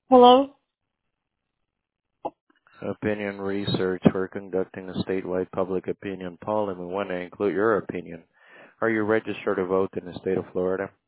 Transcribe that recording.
Hello? Opinion research. We're conducting a statewide public opinion poll and we want to include your opinion. Are you registered to vote in the state of Florida?